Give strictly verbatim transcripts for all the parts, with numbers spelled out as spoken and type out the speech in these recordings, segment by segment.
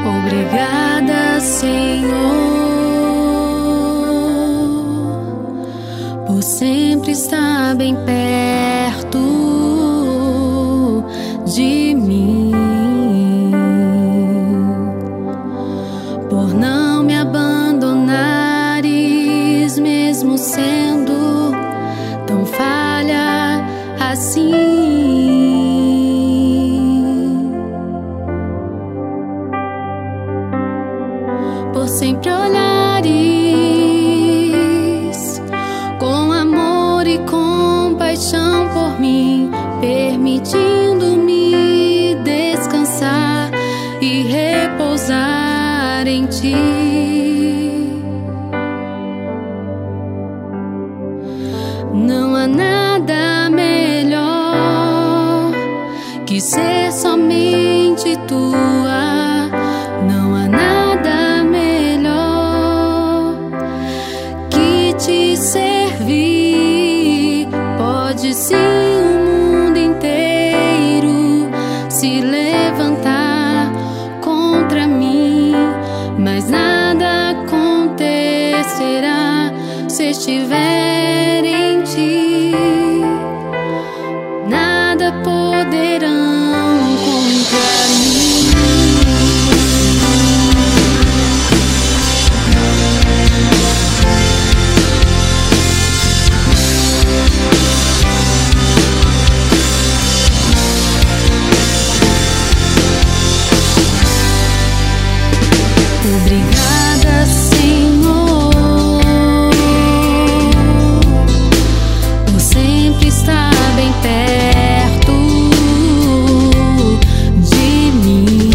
Obrigada, Senhor, por sempre estar bem perto de mim, por não me abandonares, mesmo sendo tão falha assim. Por sempre olhares com amor e compaixão por mim, permitindo-me descansar e repousar em ti. Não há nada melhor que ser somente tua. Não há nada melhor que te servir. Pode sim o mundo inteiro se levantar contra mim, mas nada acontecerá se estiver em ti. Nada poderão contra mim. Obrigada, Senhor, por sempre estar bem perto de mim,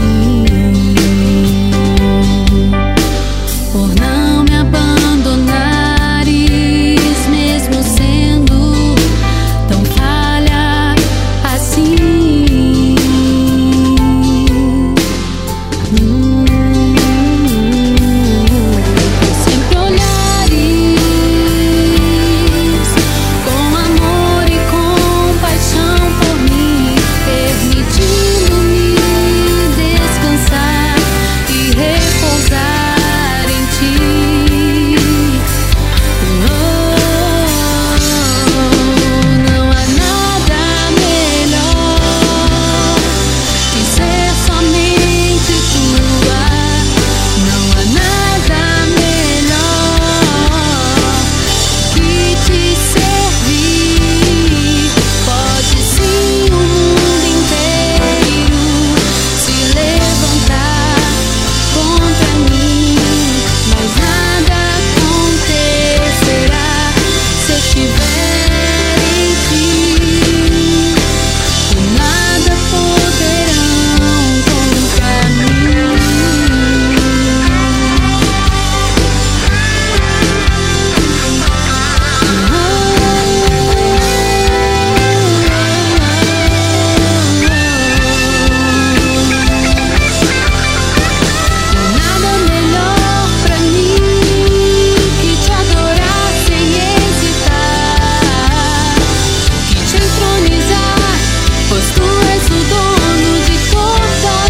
por não me abandonares, mesmo sendo tão falha assim. Hum. Sempre olhares com amor e compaixão por mim, permitindo-me descansar e repousar em ti. Oh, não há nada melhor que ser somente tua. Não há nada melhor que te servir. Pode sim o mundo inteiro se levantar contra mim, mas nada acontecerá se estiver em ti. Nada poderão contra mim. Nada melhor pra mim que te adorar sem hesitar, que te entronizar, pois tu és o dono de toda a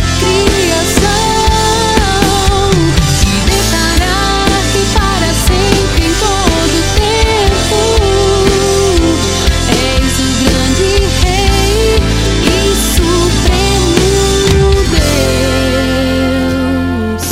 criação, e declarar-te para sempre em todo tempo. És o grande Rei e Supremo Deus.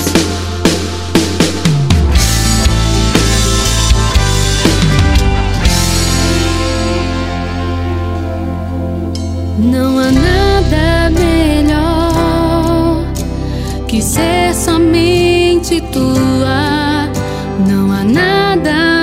Não há nada melhor que ser somente tua. Não há nada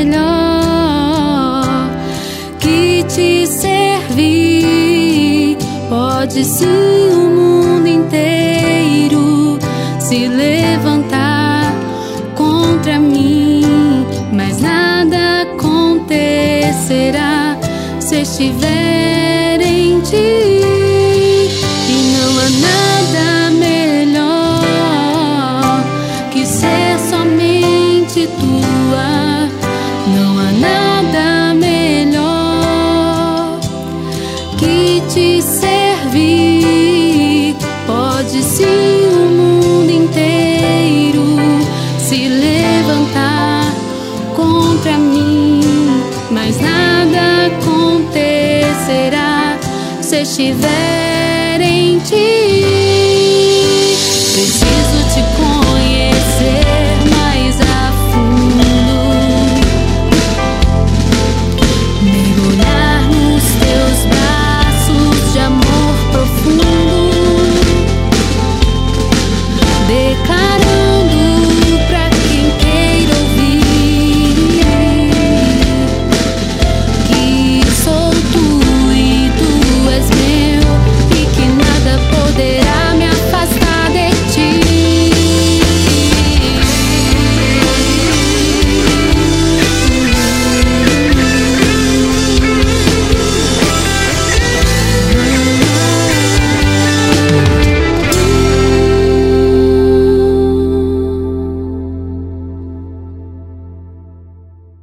melhor que te servir. Pode sim o mundo inteiro se levantar contra mim, mas nada acontecerá se estiver em ti. E não há nada melhor que ser somente tua. Não há nada melhor que te servir. Pode sim o mundo inteiro estiver